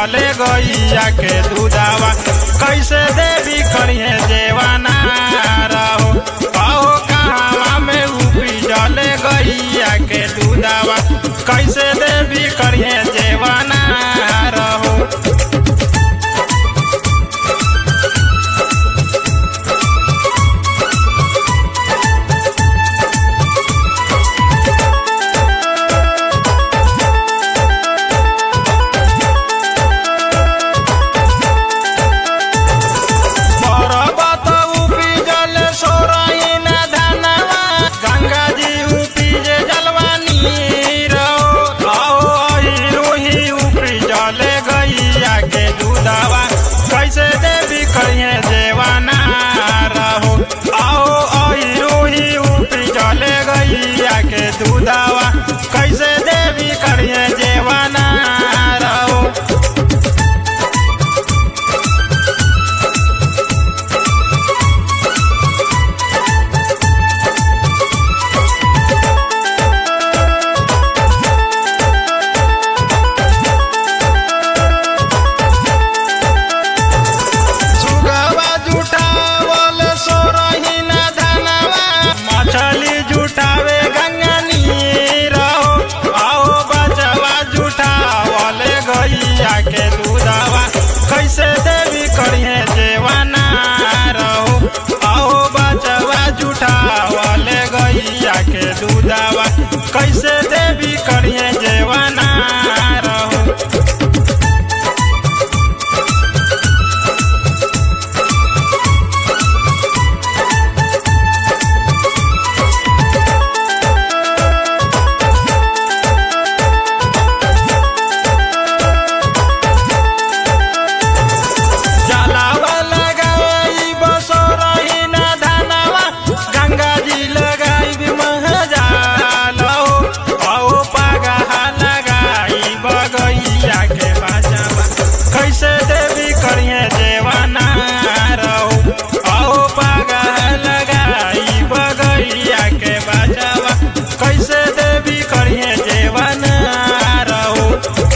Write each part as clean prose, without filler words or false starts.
जले गैया के दूधावा कैसे देवी करिए जेवाना रहो कहो कहाँ में उपी जले गैया के दूधावा कैसे देवी करिए जेवाना रहो। कैसे देवी करिए जेवाना रहो आओ रोही उपी जले गैया के दूधावा कैसे देवी करिए जेवाना रहो। के दूधावा कैसे देवी करिए जेवाना रहो आओ बचवा जुठावले गैया के दूधावा कैसे देवी करिए जेवाना रहो। कैसे देवी करिए जेवाना रहो आओ पागा लगाई बगैया के बचावा कैसे देवी करिए जेवाना रहो।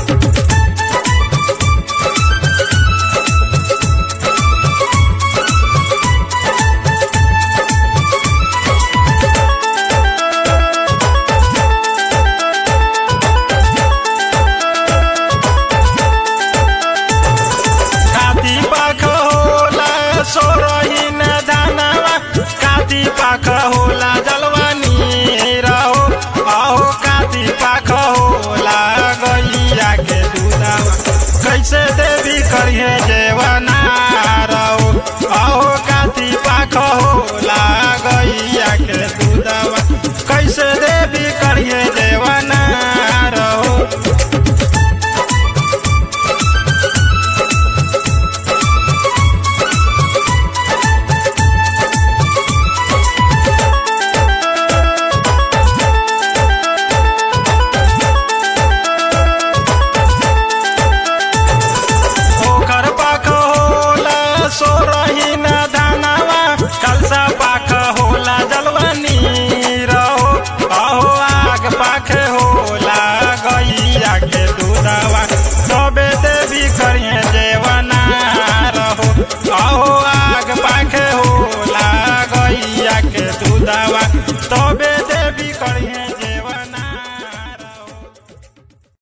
सोरहीन धानवा काती पाख होला जलवानी रहो आओ काती पाख होला गैया के दूधावा कैसे देवी करिए जेवाना रहो आओ काती पाख होला गैया के दूधावा कैसे देवी करिए जेवाना रहो। सोरहीन धानवा कलसा पाख होला जलवानी रहो अहो आग पाख होला गैया के दूधावा